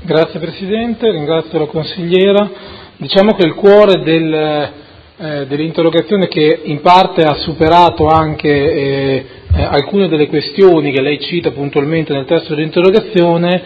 Grazie Presidente, ringrazio la consigliera. Diciamo che il cuore dell'interrogazione, che in parte ha superato anche alcune delle questioni che lei cita puntualmente nel testo dell'interrogazione,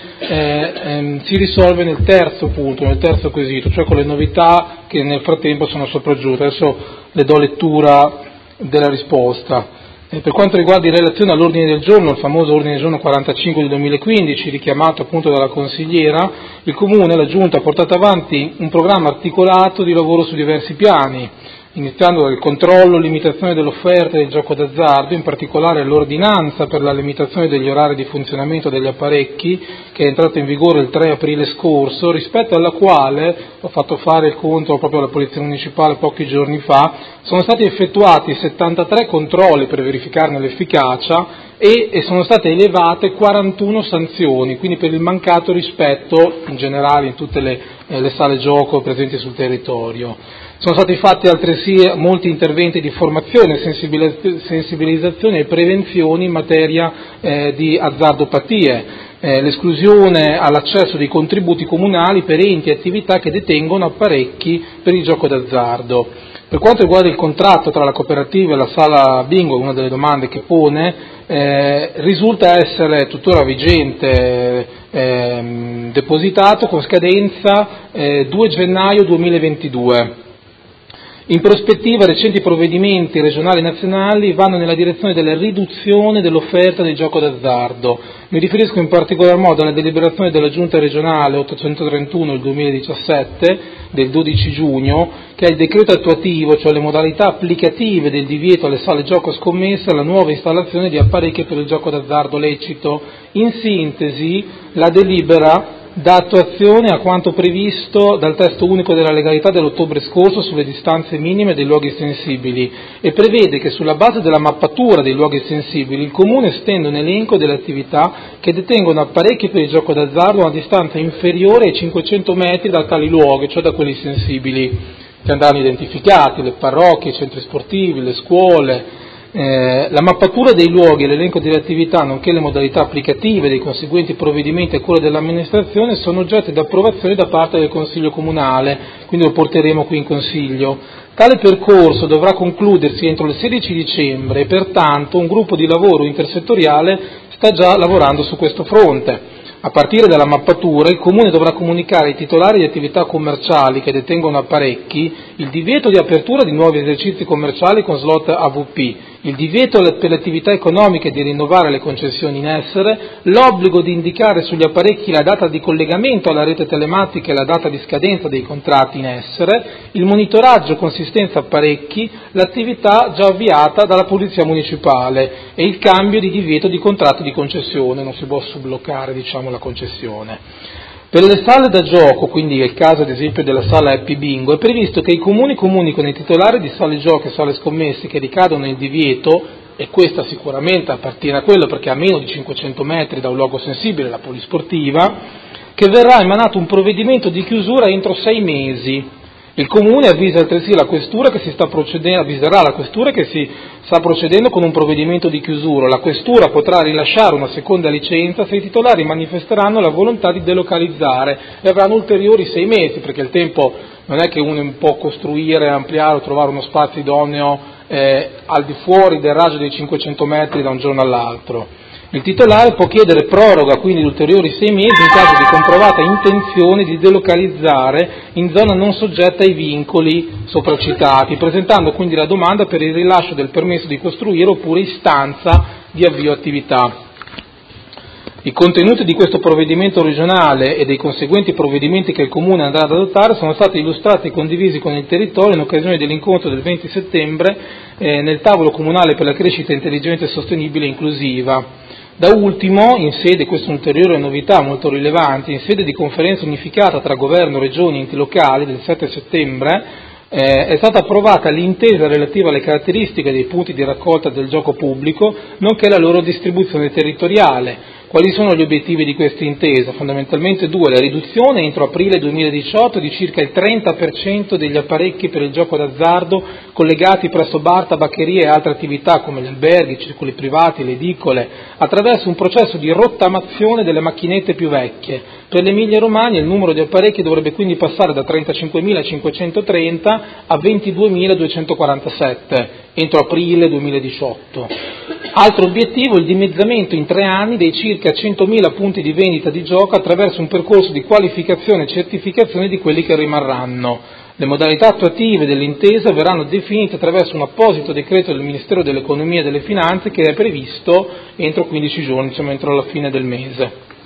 si risolve nel terzo punto, nel terzo quesito, cioè con le novità che nel frattempo sono sopraggiunte. Adesso le do lettura della risposta. Per quanto riguarda in relazione all'ordine del giorno, il famoso ordine del giorno 45 del 2015, richiamato appunto dalla consigliera, il Comune, la Giunta, ha portato avanti un programma articolato di lavoro su diversi piani, iniziando dal controllo e limitazione dell'offerta del gioco d'azzardo, in particolare l'ordinanza per la limitazione degli orari di funzionamento degli apparecchi, che è entrata in vigore il 3 aprile scorso, rispetto alla quale, ho fatto fare il conto proprio alla Polizia Municipale pochi giorni fa, sono stati effettuati 73 controlli per verificarne l'efficacia e sono state elevate 41 sanzioni, quindi per il mancato rispetto in generale in tutte le sale gioco presenti sul territorio. Sono stati fatti altresì molti interventi di formazione, sensibilizzazione e prevenzione in materia di azzardopatie, l'esclusione all'accesso dei contributi comunali per enti e attività che detengono apparecchi per il gioco d'azzardo. Per quanto riguarda il contratto tra la cooperativa e la sala bingo, una delle domande che pone, risulta essere tuttora vigente, depositato con scadenza 2 gennaio 2022. In prospettiva, recenti provvedimenti regionali e nazionali vanno nella direzione della riduzione dell'offerta del gioco d'azzardo. Mi riferisco in particolar modo alla deliberazione della Giunta regionale 831 del 2017, del 12 giugno, che è il decreto attuativo, cioè le modalità applicative del divieto alle sale gioco scommesse alla nuova installazione di apparecchi per il gioco d'azzardo lecito. In sintesi, la delibera dà attuazione a quanto previsto dal testo unico della legalità dell'ottobre scorso sulle distanze minime dei luoghi sensibili e prevede che sulla base della mappatura dei luoghi sensibili il Comune stenda un elenco delle attività che detengono apparecchi per il gioco d'azzardo a una distanza inferiore ai 500 metri da tali luoghi, cioè da quelli sensibili, che andranno identificati: le parrocchie, i centri sportivi, le scuole. La mappatura dei luoghi e l'elenco delle attività, nonché le modalità applicative dei conseguenti provvedimenti a cura dell'amministrazione sono oggetto di approvazione da parte del Consiglio Comunale, quindi lo porteremo qui in Consiglio. Tale percorso dovrà concludersi entro il 16 dicembre e pertanto un gruppo di lavoro intersettoriale sta già lavorando su questo fronte. A partire dalla mappatura, il Comune dovrà comunicare ai titolari di attività commerciali che detengono apparecchi il divieto di apertura di nuovi esercizi commerciali con slot AVP, il divieto per le attività economiche di rinnovare le concessioni in essere, l'obbligo di indicare sugli apparecchi la data di collegamento alla rete telematica e la data di scadenza dei contratti in essere, il monitoraggio consistenza apparecchi, l'attività già avviata dalla Polizia Municipale e il cambio di divieto di contratto di concessione, non si può subloccare la concessione. Per le sale da gioco, quindi è il caso ad esempio della sala Happy Bingo, è previsto che i comuni comunicano ai titolari di sale gioco e sale scommesse che ricadono nel divieto, e questa sicuramente appartiene a quello perché a meno di 500 metri da un luogo sensibile, la polisportiva, che verrà emanato un provvedimento di chiusura entro 6 mesi. Il Comune avvisa altresì la Questura avviserà la Questura che si sta procedendo con un provvedimento di chiusura. La Questura potrà rilasciare una seconda licenza se i titolari manifesteranno la volontà di delocalizzare e avranno ulteriori 6 mesi, perché il tempo non è che uno può costruire, ampliare o trovare uno spazio idoneo al di fuori del raggio dei 500 metri da un giorno all'altro. Il titolare può chiedere proroga quindi di ulteriori 6 mesi in caso di comprovata intenzione di delocalizzare in zona non soggetta ai vincoli sopracitati, presentando quindi la domanda per il rilascio del permesso di costruire oppure istanza di avvio attività. I contenuti di questo provvedimento regionale e dei conseguenti provvedimenti che il Comune andrà ad adottare sono stati illustrati e condivisi con il territorio in occasione dell'incontro del 20 settembre nel tavolo comunale per la crescita intelligente, sostenibile e inclusiva. Da ultimo, questa è un'ulteriore novità molto rilevante, in sede di conferenza unificata tra governo, regioni e enti locali del 7 settembre, è stata approvata l'intesa relativa alle caratteristiche dei punti di raccolta del gioco pubblico, nonché la loro distribuzione territoriale. Quali sono gli obiettivi di questa intesa? Fondamentalmente 2: la riduzione entro aprile 2018 di circa il 30% degli apparecchi per il gioco d'azzardo collegati presso bar, tabaccherie e altre attività come gli alberghi, i circoli privati, le edicole, attraverso un processo di rottamazione delle macchinette più vecchie, Per l'Emilia Romagna il numero di apparecchi dovrebbe quindi passare da 35.530 a 22.247 entro aprile 2018. Altro obiettivo, il dimezzamento in 3 anni dei circa 100.000 punti di vendita di gioco attraverso un percorso di qualificazione e certificazione di quelli che rimarranno. Le modalità attuative dell'intesa verranno definite attraverso un apposito decreto del Ministero dell'Economia e delle Finanze che è previsto entro 15 giorni, insomma entro la fine del mese.